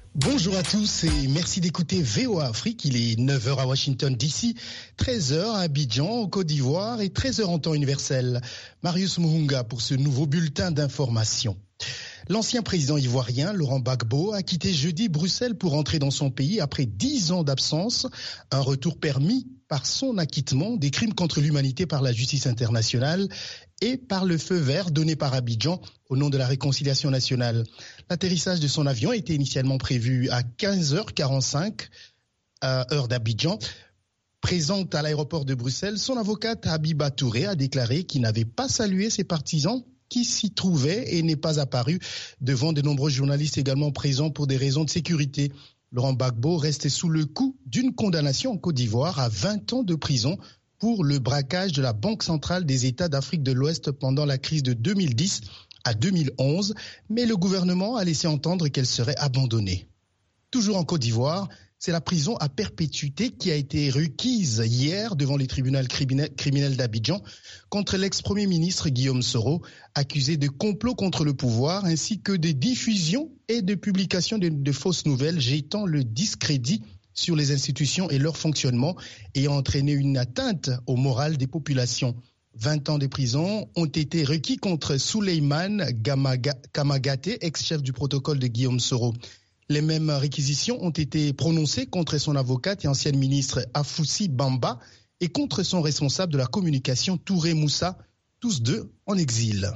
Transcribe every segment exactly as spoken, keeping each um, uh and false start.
Bonjour à tous et merci d'écouter V O A Afrique. Il est neuf heures à Washington D C, treize heures à Abidjan, au Côte d'Ivoire et treize heures en temps universel. Marius Muhunga pour ce nouveau bulletin d'information. L'ancien président ivoirien, Laurent Gbagbo, a quitté jeudi Bruxelles pour rentrer dans son pays après dix ans d'absence, un retour permis par son acquittement des crimes contre l'humanité par la justice internationale et par le feu vert donné par Abidjan au nom de la réconciliation nationale. L'atterrissage de son avion était initialement prévu à quinze heures quarante-cinq, euh, heure d'Abidjan. Présente à l'aéroport de Bruxelles, son avocate Habiba Touré a déclaré qu'il n'avait pas salué ses partisans qui s'y trouvait et n'est pas apparu devant de nombreux journalistes également présents pour des raisons de sécurité. Laurent Gbagbo reste sous le coup d'une condamnation en Côte d'Ivoire à vingt ans de prison pour le braquage de la Banque centrale des États d'Afrique de l'Ouest pendant la crise de deux mille dix à deux mille onze, mais le gouvernement a laissé entendre qu'elle serait abandonnée. Toujours en Côte d'Ivoire, c'est la prison à perpétuité qui a été requise hier devant les tribunaux criminels d'Abidjan contre l'ex-premier ministre Guillaume Soro, accusé de complot contre le pouvoir ainsi que de diffusion et de publication de, de fausses nouvelles jetant le discrédit sur les institutions et leur fonctionnement ayant entraîné une atteinte au moral des populations. vingt ans de prison ont été requis contre Souleymane Kamagaté, ex-chef du protocole de Guillaume Soro. Les mêmes réquisitions ont été prononcées contre son avocate et ancienne ministre Afoussi Bamba et contre son responsable de la communication Touré Moussa, tous deux en exil.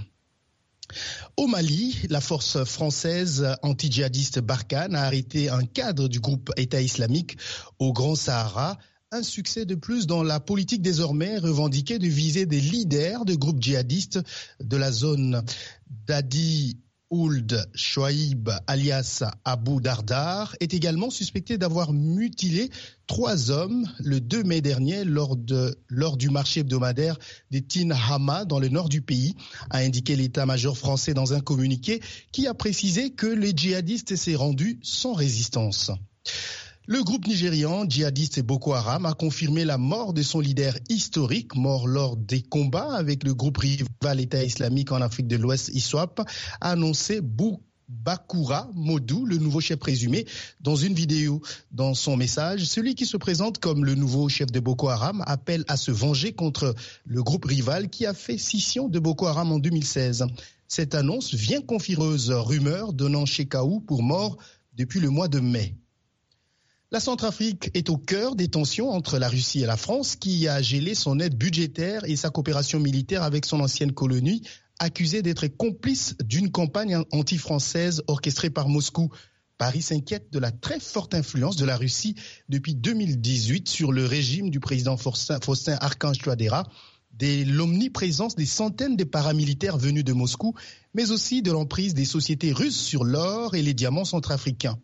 Au Mali, la force française anti-djihadiste Barkhane a arrêté un cadre du groupe État islamique au Grand Sahara. Un succès de plus dans la politique désormais revendiquée de viser des leaders de groupes djihadistes de la zone. Dadi Ould Chouaïb, alias Abou Dardar, est également suspecté d'avoir mutilé trois hommes le deux mai dernier lors, de, lors du marché hebdomadaire des Tin Hama dans le nord du pays, a indiqué l'état-major français dans un communiqué qui a précisé que le djihadiste s'est rendu sans résistance. Le groupe nigérian djihadiste Boko Haram a confirmé la mort de son leader historique, mort lors des combats avec le groupe rival État islamique en Afrique de l'Ouest, I S W A P, a annoncé Bakura Modou, le nouveau chef présumé, dans une vidéo. Dans son message, celui qui se présente comme le nouveau chef de Boko Haram appelle à se venger contre le groupe rival qui a fait scission de Boko Haram en deux mille seize. Cette annonce vient confirmeuse rumeur donnant Chekaou pour mort depuis le mois de mai. La Centrafrique est au cœur des tensions entre la Russie et la France qui a gelé son aide budgétaire et sa coopération militaire avec son ancienne colonie, accusée d'être complice d'une campagne anti-française orchestrée par Moscou. Paris s'inquiète de la très forte influence de la Russie depuis deux mille dix-huit sur le régime du président Faustin Archange Touadéra, de l'omniprésence des centaines de paramilitaires venus de Moscou, mais aussi de l'emprise des sociétés russes sur l'or et les diamants centrafricains.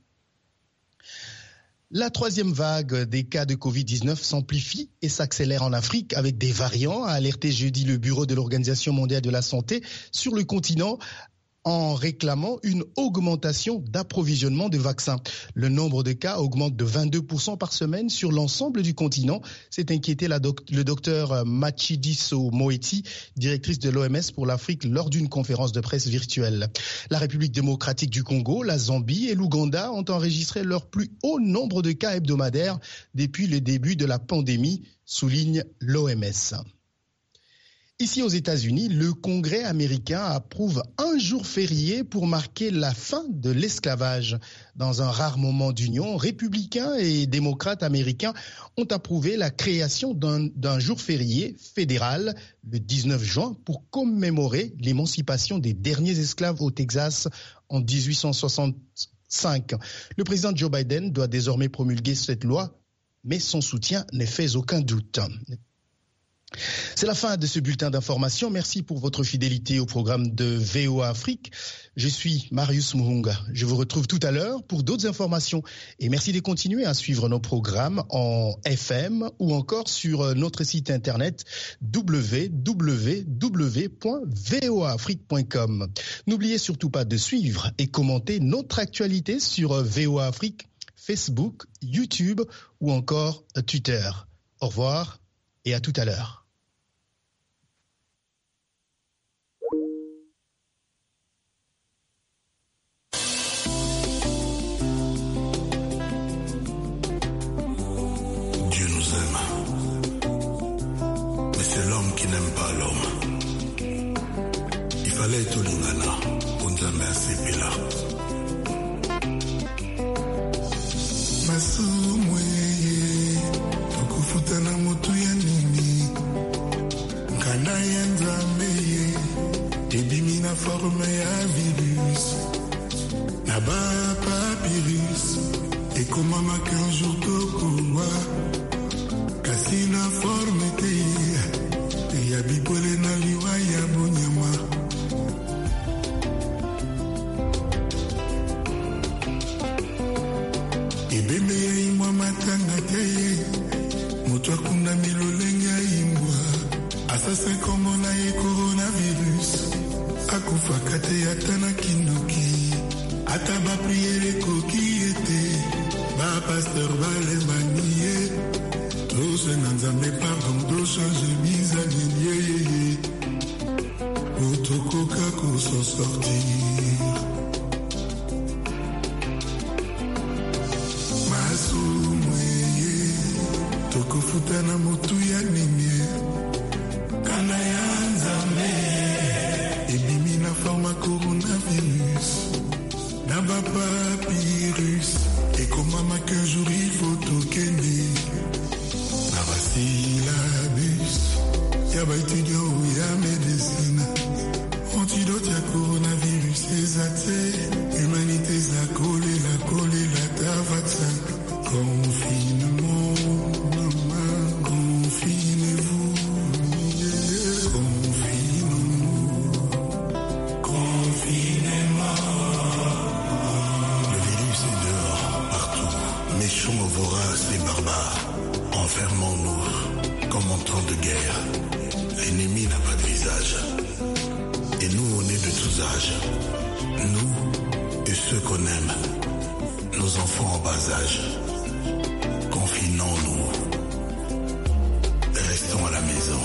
La troisième vague des cas de covid dix-neuf s'amplifie et s'accélère en Afrique avec des variants, a alerté jeudi le Bureau de l'Organisation mondiale de la santé sur le continent en réclamant une augmentation d'approvisionnement de vaccins. Le nombre de cas augmente de vingt-deux pour cent par semaine sur l'ensemble du continent. C'est inquiété la doc- le docteur Matshidiso Moeti, directrice de l'O M S pour l'Afrique, lors d'une conférence de presse virtuelle. La République démocratique du Congo, la Zambie et l'Ouganda ont enregistré leur plus haut nombre de cas hebdomadaires depuis le début de la pandémie, souligne l'O M S. Ici aux États-Unis, le Congrès américain approuve un jour férié pour marquer la fin de l'esclavage. Dans un rare moment d'union, républicains et démocrates américains ont approuvé la création d'un, d'un jour férié fédéral le dix-neuf juin pour commémorer l'émancipation des derniers esclaves au Texas en dix-huit cent soixante-cinq. Le président Joe Biden doit désormais promulguer cette loi, mais son soutien ne fait aucun doute. C'est la fin de ce bulletin d'information. Merci pour votre fidélité au programme de V O A Afrique. Je suis Marius Muhunga. Je vous retrouve tout à l'heure pour d'autres informations. Et merci de continuer à suivre nos programmes en F M ou encore sur notre site internet w w w point v o a afrique point com. N'oubliez surtout pas de suivre et commenter notre actualité sur V O A Afrique, Facebook, YouTube ou encore Twitter. Au revoir et à tout à l'heure. sepela. Masumweye tokufuta na motu ya nini nkanda ya nzambe ebimi na forme ya virus na ba papyrus ekomamaka un jour tokowa kasi na forme te ya bipole na liwa ya bonyama. Ebembe ya imwa matanga te moto akunda milolenge ya imbwa asasa kombo na ye coronavirus akufaka te ata na kindoki ata bapriere ekoki ete bapasteur balembani ye tose na nzambe pardon dochange bizaleli yeyeye otokoka koso sortir. Masumweye tokufuta na motu ya nini kana ya nzambe ebimi na forma coronavirus na ba papyrus ekomamaka un jour il faut tokende na basilabus ya baetudiant ya medecine antidote ya coronavirus eza te humanité eza kolela kolela ta vaccin. Confinement, maman, confinez-vous, confinez-nous, confinez-moi. Le virus est dehors, partout, méchant, vorace et barbare. Enfermons-nous comme en temps de guerre. L'ennemi n'a pas de visage. Et nous, on est de tous âges. Nous et ceux qu'on aime. Nos enfants en bas âge. Confinons-nous. Restons à la maison.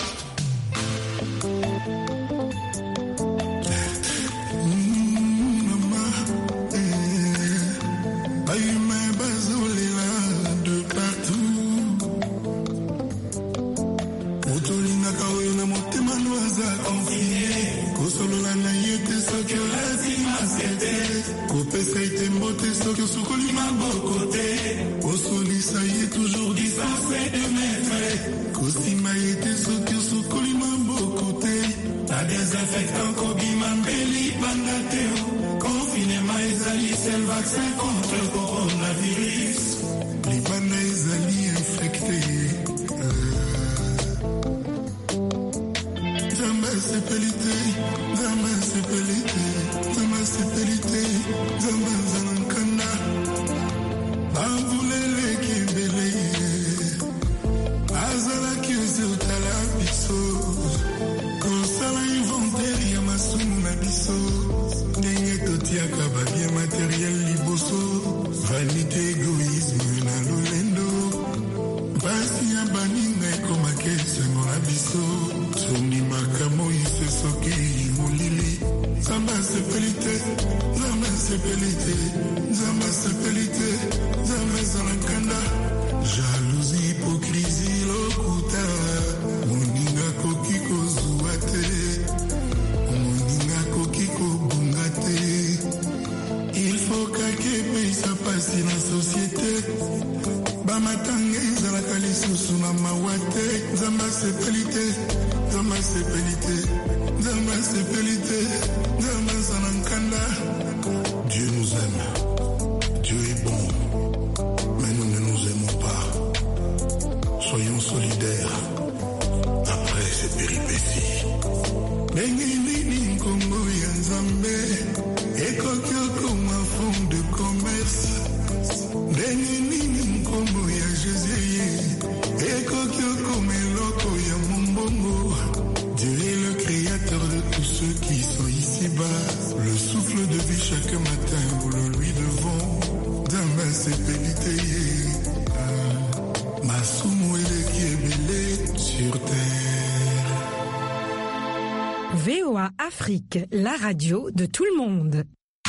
Jalousie, hypocrisie, lokuta moninga koki kozwa te moninga koki kobunga te. Il faut kake peisa pasi na société bamatanga ezalaka lisusu na mawa te. Nzambe asepeli te, Nzambe asepeli te, Nzambe asepeli te, Nzambe azala nkanda. Dieu nous aime, Dieu est bon, mais nous ne nous aimons pas. Soyons solidaires après ces péripéties. Nengini nkombo ya Nzambe ekoki okoma fond de commerce. Nengini nkombo ya Jésus ekoki okoma eloko ya mombongo. Dieu est le créateur de tous ceux qui sont ici-bas. Le souffle de vie chaque matin, vous le lui devons. Nzambe asepeli te ye masumu eleki ebele sur terre. V O A Afrique, la radio de tout le monde.